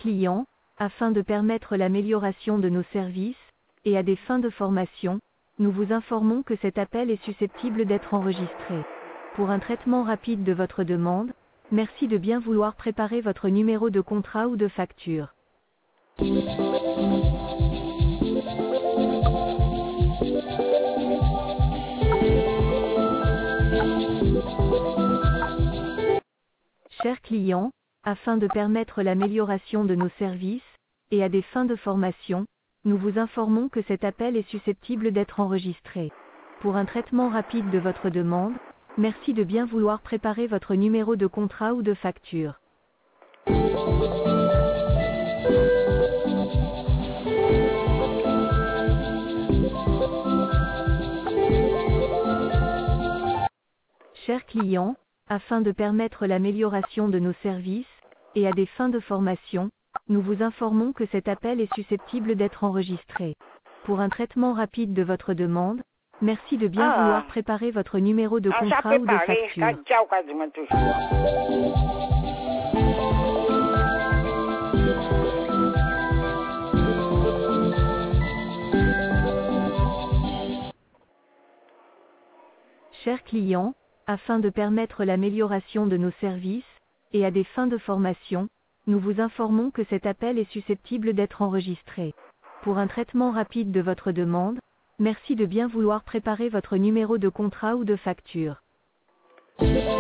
client, afin de permettre l'amélioration de nos services, et à des fins de formation, nous vous informons que cet appel est susceptible d'être enregistré. Pour un traitement rapide de votre demande, merci de bien vouloir préparer votre numéro de contrat ou de facture. Chers clients, afin de permettre l'amélioration de nos services, et à des fins de formation, nous vous informons que cet appel est susceptible d'être enregistré. Pour un traitement rapide de votre demande, merci de bien vouloir préparer votre numéro de contrat ou de facture. Chers clients, afin de permettre l'amélioration de nos services, et à des fins de formation, nous vous informons que cet appel est susceptible d'être enregistré. Pour un traitement rapide de votre demande, merci de bien vouloir préparer votre numéro de contrat ou de facture. Chers clients, afin de permettre l'amélioration de nos services, et à des fins de formation, nous vous informons que cet appel est susceptible d'être enregistré. Pour un traitement rapide de votre demande, merci de bien vouloir préparer votre numéro de contrat ou de facture.